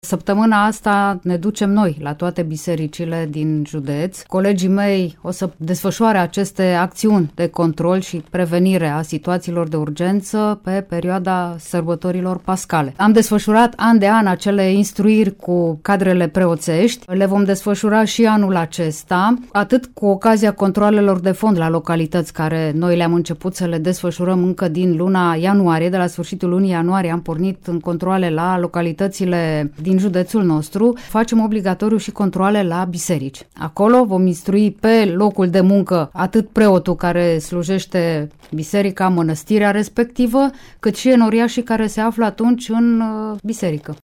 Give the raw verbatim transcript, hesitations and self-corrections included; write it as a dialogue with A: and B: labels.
A: Săptămâna asta ne ducem noi la toate bisericile din județ. Colegii mei o să desfășoare aceste acțiuni de control și prevenire a situațiilor de urgență pe perioada sărbătorilor pascale. Am desfășurat an de an acele instruiri cu cadrele preoțești. Le vom desfășura și anul acesta, atât cu ocazia controalelor de fond la localități, care noi le-am început să le desfășurăm încă din luna ianuarie. De la sfârșitul lunii ianuarie am pornit în controale la localitățile din județul nostru. Facem obligatoriu și controale la biserici. Acolo vom instrui pe locul de muncă atât preotul care slujește biserica, mănăstirea respectivă, cât și enoriașii care se află atunci în biserică.